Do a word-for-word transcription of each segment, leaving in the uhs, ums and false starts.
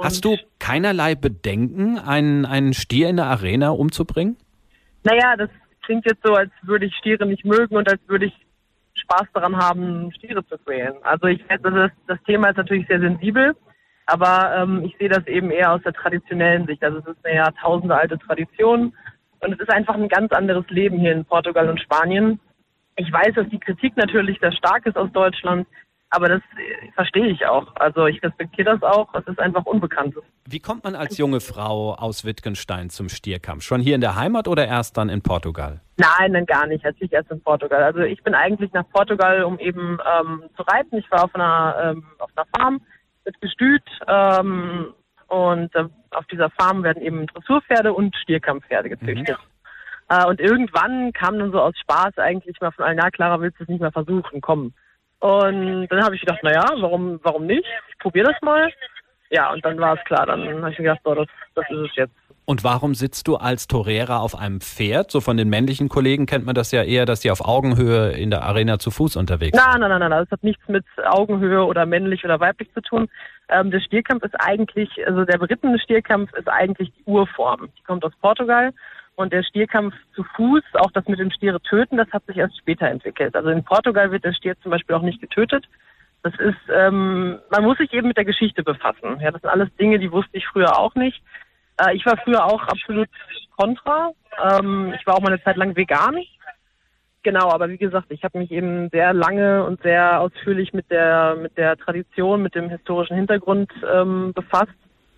Hast du keinerlei Bedenken, einen, einen Stier in der Arena umzubringen? Naja, das klingt jetzt so, als würde ich Stiere nicht mögen und als würde ich Spaß daran haben, Stiere zu quälen. Also ich weiß, das, ist, das Thema ist natürlich sehr sensibel, aber ähm, ich sehe das eben eher aus der traditionellen Sicht. Also es ist eine jahrtausende alte Tradition und es ist einfach ein ganz anderes Leben hier in Portugal und Spanien. Ich weiß, dass die Kritik natürlich sehr stark ist aus Deutschland, aber das äh, verstehe ich auch. Also ich respektiere das auch. Es ist einfach Unbekanntes. Wie kommt man als junge Frau aus Wittgenstein zum Stierkampf? Schon hier in der Heimat oder erst dann in Portugal? Nein, dann gar nicht. Natürlich erst in Portugal. Also ich bin eigentlich nach Portugal, um eben ähm, zu reiten. Ich war auf einer, ähm, auf einer Farm mit Gestüt ähm, und äh, auf dieser Farm werden eben Dressurpferde und Stierkampfpferde gezüchtet. Mhm. Äh, und irgendwann kam dann so aus Spaß eigentlich mal von allen, na Clara, willst du es nicht mal versuchen? Komm. Und dann habe ich gedacht, naja, warum, warum nicht? Ich probiere das mal. Ja, und dann war es klar. Dann habe ich mir gedacht, so, das, das ist es jetzt. Und warum sitzt du als Torera auf einem Pferd? So von den männlichen Kollegen kennt man das ja eher, dass die auf Augenhöhe in der Arena zu Fuß unterwegs sind. Nein, nein, nein, nein. Das hat nichts mit Augenhöhe oder männlich oder weiblich zu tun. Ähm, der Stierkampf ist eigentlich, also der berittene Stierkampf ist eigentlich die Urform. Die kommt aus Portugal. Und der Stierkampf zu Fuß, auch das mit dem Stiere töten, das hat sich erst später entwickelt. Also in Portugal wird der Stier zum Beispiel auch nicht getötet. Das ist, ähm, man muss sich eben mit der Geschichte befassen. Ja, das sind alles Dinge, die wusste ich früher auch nicht. Äh, ich war früher auch absolut kontra. Ähm, ich war auch mal eine Zeit lang vegan. Genau, aber wie gesagt, ich habe mich eben sehr lange und sehr ausführlich mit der mit der Tradition, mit dem historischen Hintergrund ähm, befasst.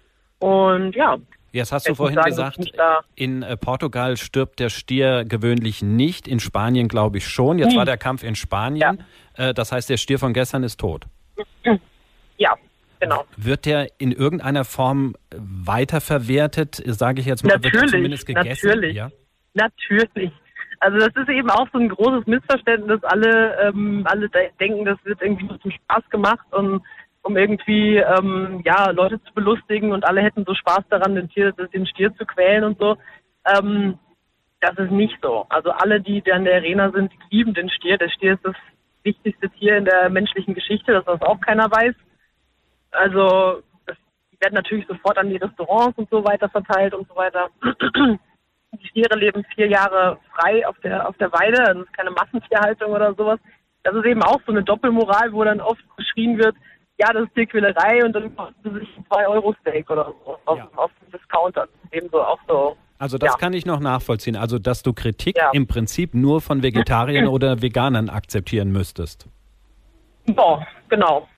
Und ja. Jetzt hast du vorhin sagen, gesagt, in äh, Portugal stirbt der Stier gewöhnlich nicht, in Spanien glaube ich schon. Jetzt hm. war der Kampf in Spanien, ja. äh, das heißt, der Stier von gestern ist tot. Ja, genau. Wird der in irgendeiner Form weiterverwertet, sage ich jetzt mal, natürlich, wird er zumindest gegessen? Natürlich, ja? natürlich. Also das ist eben auch so ein großes Missverständnis. Alle, ähm, alle de- denken, das wird irgendwie nur zum Spaß gemacht und um irgendwie ähm, ja Leute zu belustigen und alle hätten so Spaß daran, den, Tier, den Stier zu quälen und so. Ähm, das ist nicht so. Also alle, die da in der Arena sind, die lieben den Stier. Der Stier ist das wichtigste Tier in der menschlichen Geschichte, das was auch keiner weiß. Also das, die werden natürlich sofort an die Restaurants und so weiter verteilt und so weiter. Die Stiere leben vier Jahre frei auf der auf der Weide, also es ist keine Massentierhaltung oder sowas. Das ist eben auch so eine Doppelmoral, wo dann oft geschrien wird, ja, das ist Tierquälerei und dann kostet es sich ein zwei Euro Steak oder so auf, ja. auf dem Discounter. Das ist eben so auch so. Also das ja. kann ich noch nachvollziehen. Also dass du Kritik ja. im Prinzip nur von Vegetariern oder Veganern akzeptieren müsstest. Ja, genau.